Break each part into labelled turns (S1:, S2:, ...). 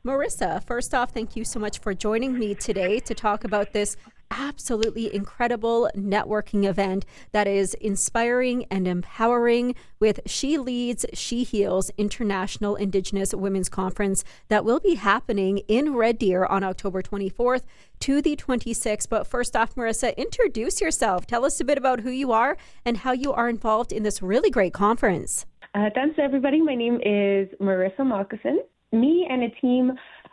S1: Marissa, first off, thank you so much for joining me today to talk about this absolutely incredible networking event that is inspiring and empowering with She Leads, She Heals International Indigenous Women's Conference that will be happening in Red Deer on October 24th to the 26th. But first off, Marissa, introduce yourself. Tell us a bit about who you are and how you are involved in this really great conference.
S2: Thanks, everybody. My name is Marissa Moccasin. Me and a team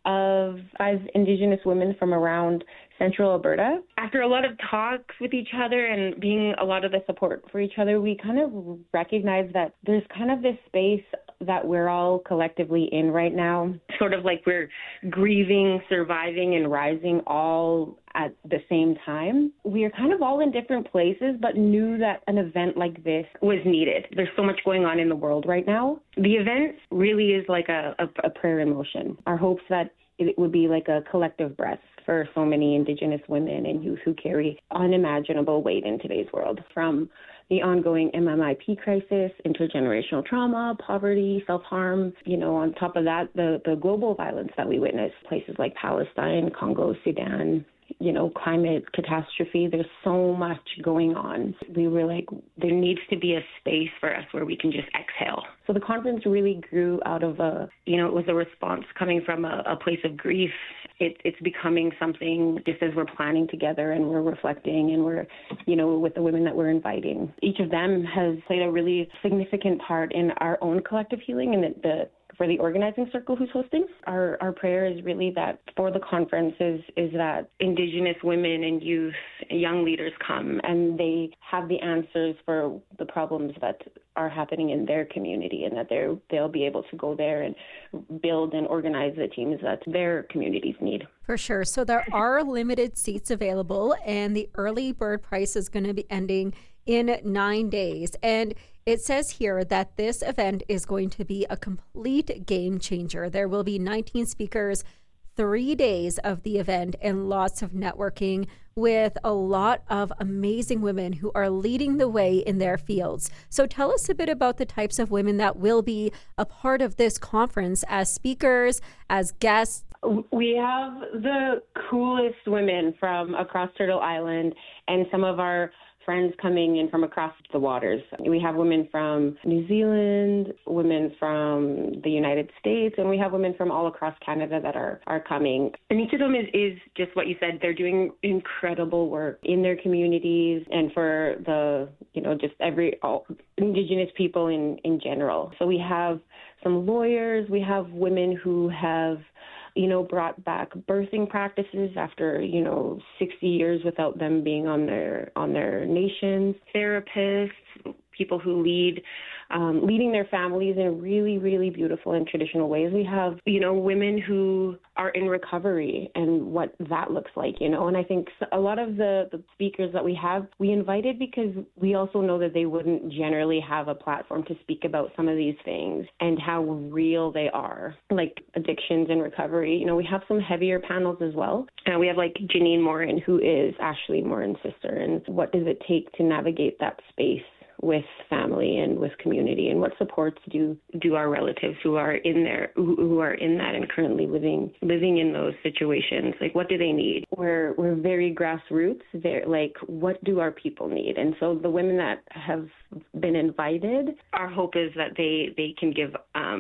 S2: of 5 Indigenous women from around central Alberta. After a lot of talks with each other and being a lot of the support for each other, we kind of recognize that there's kind of this space that we're all collectively in right now. Sort of like we're grieving, surviving, and rising all at the same time. We are kind of all in different places, but knew that an event like this was needed. There's so much going on in the world right now. The event really is like a prayer in motion. Our hopes that it would be like a collective breath for so many Indigenous women and youth who carry unimaginable weight in today's world, from the ongoing MMIP crisis, intergenerational trauma, poverty, self-harm. On top of that, the global violence that we witness, places like Palestine, Congo, Sudan, climate catastrophe. There's so much going on. We were like, there needs to be a space for us where we can just exhale. So the conference really grew out of it was a response coming from a place of grief. It's becoming something just as we're planning together and we're reflecting and we're, with the women that we're inviting. Each of them has played a really significant part in our own collective healing and for the organizing circle who's hosting. Our prayer is really that for the conference is that Indigenous women and youth, young leaders come and they have the answers for the problems that are happening in their community, and that they'll be able to go there and build and organize the teams that their communities need.
S1: For sure. So there are limited seats available, and the early bird price is going to be ending in 9 days. And it says here that this event is going to be a complete game changer. There will be 19 speakers, 3 days of the event, and lots of networking with a lot of amazing women who are leading the way in their fields. So tell us a bit about the types of women that will be a part of this conference as speakers, as guests.
S2: We have the coolest women from across Turtle Island and some of our friends coming in from across the waters. We have women from New Zealand, women from the United States, and we have women from all across Canada that are coming. And each of them is just what you said. They're doing incredible work in their communities and for the, just all Indigenous people in general. So we have some lawyers, we have women who have brought back birthing practices after, 60 years without them being on their nations. Therapists, people who leading their families in really, really beautiful and traditional ways. We have, women who are in recovery and what that looks like, and I think a lot of the speakers that we invited because we also know that they wouldn't generally have a platform to speak about some of these things and how real they are, like addictions and recovery. We have some heavier panels as well. And we have like Janine Morin, who is Ashley Morin's sister, and what does it take to navigate that space with family and with community, and what supports do our relatives who are in there, who are in that and currently living in those situations, like what do they need? We're very grassroots. They're like, what do our people need? And so the women that have been invited, our hope is that they can give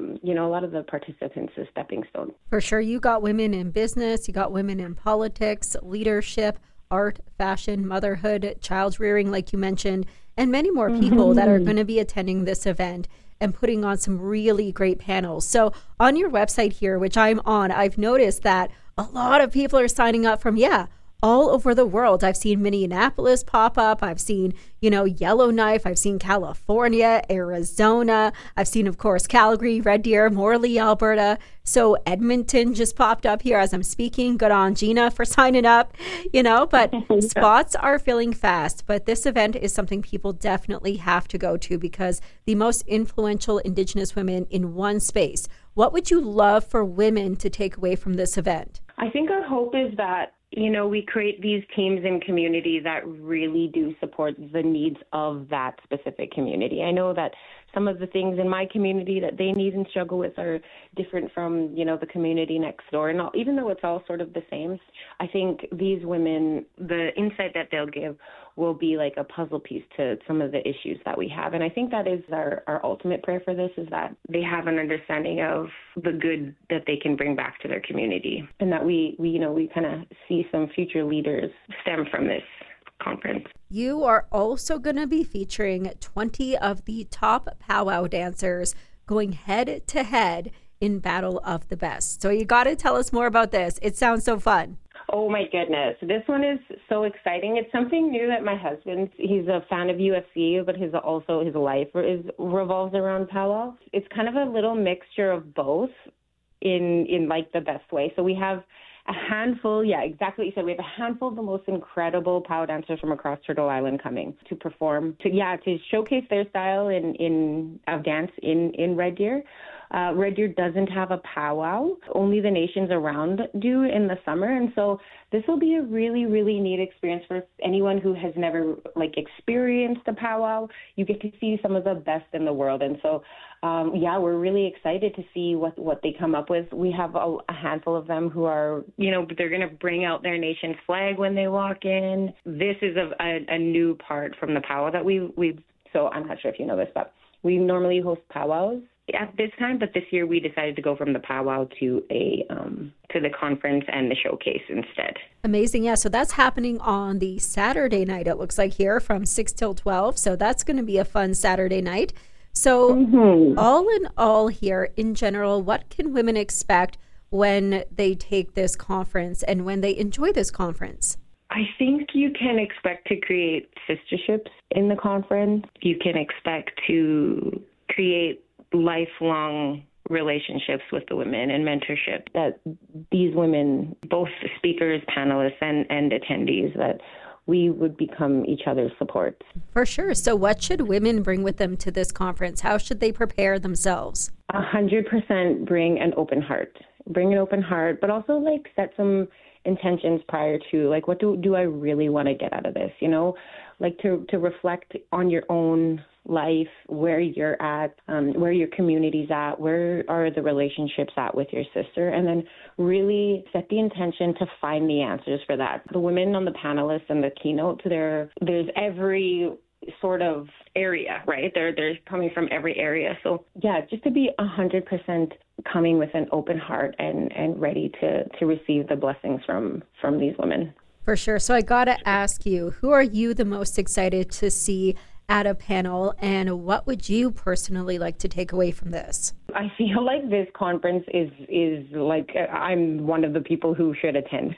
S2: a lot of the participants a stepping stone.
S1: For sure. You got women in business, you got women in politics, leadership, art, fashion, motherhood, child rearing, like you mentioned, and many more people that are going to be attending this event and putting on some really great panels. So on your website here, which I'm on, I've noticed that a lot of people are signing up from, all over the world. I've seen Minneapolis pop up. I've seen, Yellowknife. I've seen California, Arizona. I've seen, of course, Calgary, Red Deer, Morley, Alberta. So Edmonton just popped up here as I'm speaking. Good on Gina for signing up, but spots are filling fast. But this event is something people definitely have to go to because the most influential Indigenous women in one space. What would you love for women to take away from this event?
S2: I think our hope is that we create these teams in community that really do support the needs of that specific community. I know that some of the things in my community that they need and struggle with are different from, the community next door. And even though it's all sort of the same, I think these women, the insight that they'll give will be like a puzzle piece to some of the issues that we have. And I think that is our ultimate prayer for this, is that they have an understanding of the good that they can bring back to their community, and that we kind of see some future leaders stem from this conference.
S1: You are also going to be featuring 20 of the top powwow dancers going head to head in Battle of the Best. So you got to tell us more about this. It sounds so fun.
S2: Oh my goodness. This one is so exciting. It's something new that my husband, he's a fan of UFC, but his life revolves around powwow. It's kind of a little mixture of both in like the best way. So we have a handful, exactly what you said. We have a handful of the most incredible powwow dancers from across Turtle Island coming to perform, to showcase their style of dance in Red Deer. Red Deer doesn't have a powwow. Only the nations around do in the summer. And so this will be a really, really neat experience for anyone who has never experienced a powwow. You get to see some of the best in the world. And so, we're really excited to see what they come up with. We have a handful of them who are, they're going to bring out their nation's flag when they walk in. This is a new part from the powwow that so I'm not sure if you know this, but we normally host powwows at this time, but this year we decided to go from the powwow to the conference and the showcase instead.
S1: Amazing. Yeah, so that's happening on the Saturday night, it looks like, here from 6 till 12. So that's going to be a fun Saturday night. So all in all here, in general, what can women expect when they take this conference and when they enjoy this conference?
S2: I think you can expect to create sisterships in the conference. You can expect to create lifelong relationships with the women and mentorship, that these women, both speakers, panelists, and attendees, that we would become each other's supports.
S1: For sure. So what should women bring with them to this conference? How should they prepare themselves?
S2: 100% bring an open heart. Bring an open heart, but also set some intentions prior to, what do I really want to get out of this? To reflect on your own life, where you're at, where your community's at, where are the relationships at with your sister, and then really set the intention to find the answers for that. The women on the panelists and the keynote, there's every sort of area, right? They're coming from every area. So just to be 100% coming with an open heart and ready to receive the blessings from these women.
S1: For sure. So I got to ask you, who are you the most excited to see at a panel, and what would you personally like to take away from this?
S2: I feel like this conference is like, I'm one of the people who should attend.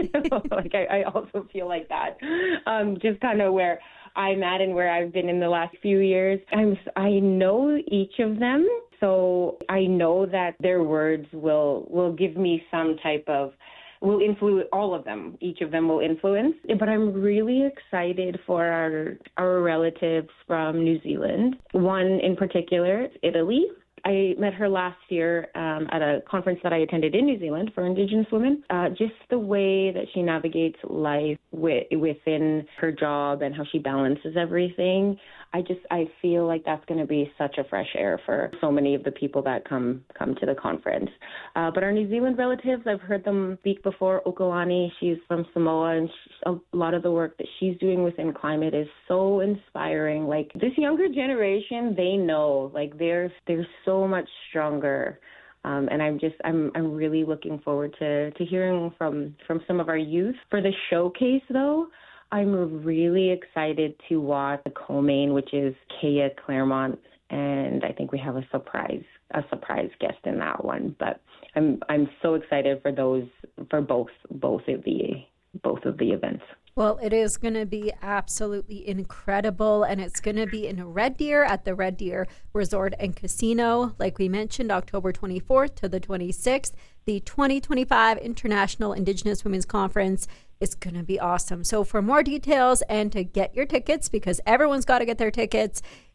S2: I also feel like that. Just kind of where I'm at and where I've been in the last few years. I know each of them, so I know that their words will give me some type of, will influence all of them. Each of them will influence. But I'm really excited for our relatives from New Zealand. One in particular, Italy. I met her last year at a conference that I attended in New Zealand for Indigenous women. Just the way that she navigates life within her job and how she balances everything. I feel like that's going to be such a fresh air for so many of the people that come to the conference. But our New Zealand relatives, I've heard them speak before. Okolani, she's from Samoa, and a lot of the work that she's doing within climate is so inspiring. This younger generation, they know, they're so much stronger. And I'm really looking forward to hearing from some of our youth. For the showcase, though, I'm really excited to watch the co-main, which is Kaya Claremont, and I think we have a surprise guest in that one. But I'm so excited for both of the events.
S1: Well, it is going to be absolutely incredible, and it's going to be in Red Deer at the Red Deer Resort and Casino. Like we mentioned, October 24th to the 26th, the 2025 International Indigenous Women's Conference is going to be awesome. So for more details and to get your tickets, because everyone's got to get their tickets,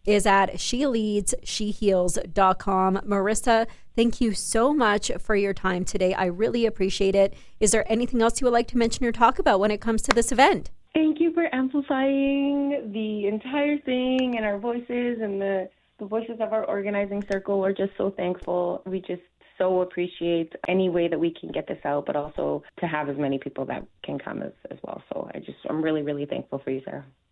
S1: is at sheleadssheheals.com. Marissa, thank you so much for your time today. I really appreciate it. Is there anything else you would like to mention or talk about when it comes to this event?
S2: Thank you for amplifying the entire thing and our voices and the voices of our organizing circle. We're just so thankful. We just so appreciate any way that we can get this out, but also to have as many people that can come as well. So I'm really, really thankful for you, Sarah.